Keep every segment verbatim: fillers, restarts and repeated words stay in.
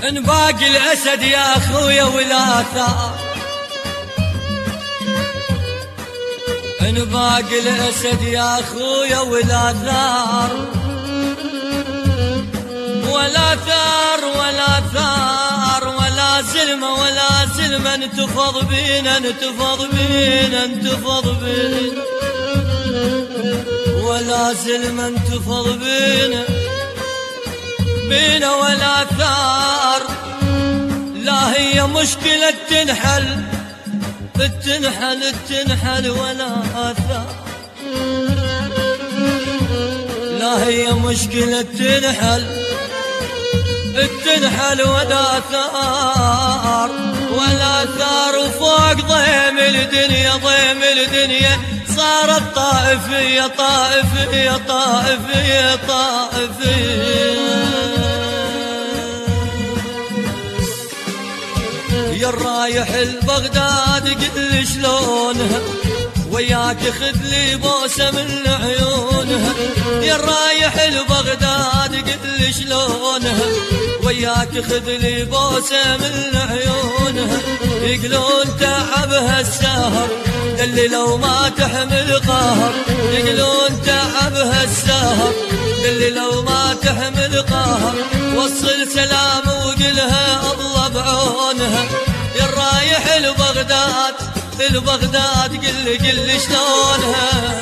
ان باقي الاسد يا اخويا ولا ثار، ان باقي الاسد يا اخويا ولا ثار، ولا ثار ولا ثار ولا زلمه ولا زلمه انتفض بينا انتفض بينا انتفض بينا، ولا زلمه انتفض بينا بينا ولا ثار. لا هي مشكلة تنحل تنحل تنحل ولا ثار، لا هي مشكلة تنحل تنحل ولا ثار ولا ثار. وفوق ضيم الدنيا ضيم الدنيا صارت طائفية طائفية طائفية طائفية. يا الرايح البغداد قل شلونها وياك خذ لي بوسه من عيونها، يا الرايح البغداد قل شلونها وياك خذ لي بوسه من عيونها. يقولون تعبها السهر دلي لو ما تحمل قهر، يقولون تعبها السهر دلي لو ما تحمل قهر. وصل سلام وقلها الله بعونها، يا الرايح البغداد البغداد قل قل شلونها.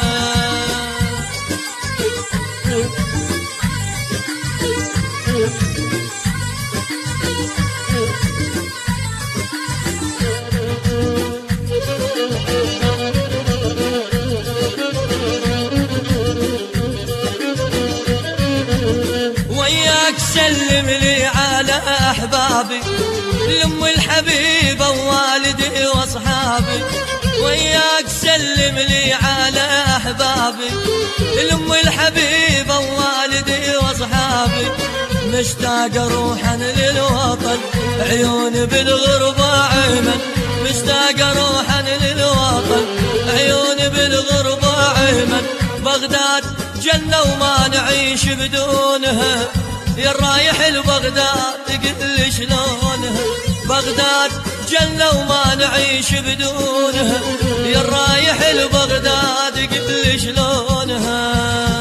وياك سلم لي على احبابي لام الحبيبه ووالدي واصحابي، وياك سلم لي على احبابي لام الحبيبه ووالدي واصحابي. مشتاق روحا للوطن عيوني بالغربه عيمن، مشتاق روحا للوطن عيوني بالغربه عيمن. بغداد جنة وما نعيش بدونها، يا الرايح البغداد قل شلونها. بغداد جنة وما نعيش بدونها، يا الرايح البغداد قل شلونها.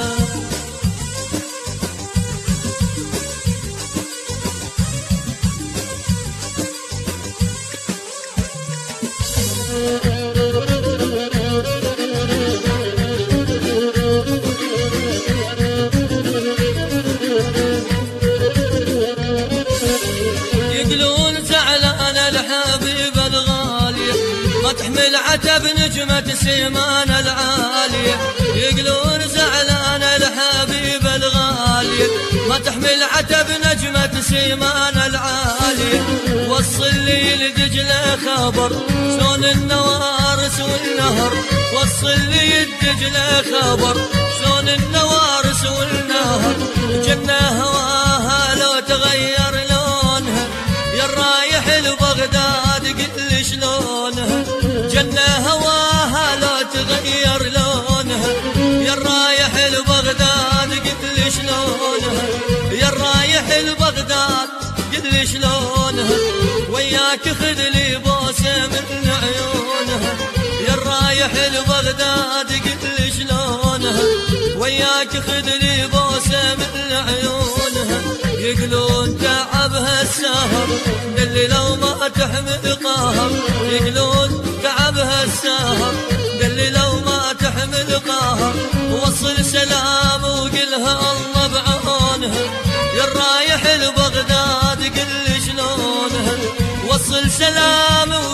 يقولون زعلان الحبيبة الغالية ما تحمل عتب نجمة سيمان العالية، يقولون زعلان الحبيبة الغالية ما تحمل عتب نجمة سيمان العالية. وصل لي لدجلة خبر شلون النوارس والنهر، وصل لي الدجلة خبر شلون النوارس والنهر. جنة هواها لو تغير لونها، يا الرايح البغداد قل شلونها. جنة هواها لو تغير لونها، يا الرايح البغداد قل شلونها. يا الرايح البغداد قل شلونها وياك خذ لي بوسه من عيونها، يا الرايح البغداد قل شلونها وياك خذ لي بوسه من عيونها. يقولون تعبها السهر دلي لو ما تحمل قهر، يقولون تعبها السهر دلي لو ما تحمل قهر. وصل سلام وقلها الله بعونها، يا الرايح البغداد قل شلونها. وصل سلام